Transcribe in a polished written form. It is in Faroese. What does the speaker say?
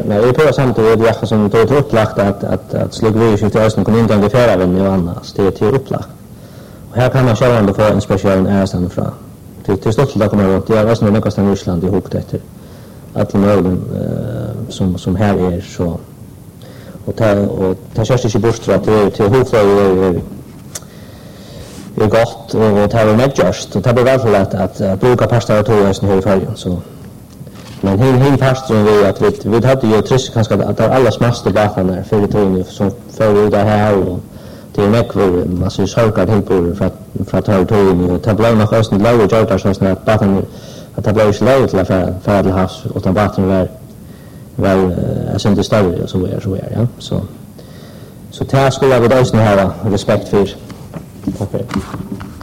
men vi på samtidigt det som då är upplagt att slug vi ju till östen kunde inte gå färra vem och annars det är till upplagt. Och här kan man själv ändå få inspiration härifrån från. Till stort kommer runt. Jag var nog nästan i Ryssland i hukt efter alla möjligen som här är så och ta körs inte bort att det till hoflöj är gott och ta det medjust och ta det väl att bruka pasta och toasten här i färgen så men hin pastor vi att vi hade ju trist kanske att alla smaste basen där för det tog som för det här och det är nekvar massor sorkar helt på för att ta tog och ta blå några hösten blå och jortar så att basen att det blev slöjt till för att havs och ta basen var sen det större och så är ja så ta skulle vi då snarare respekt för. Okej.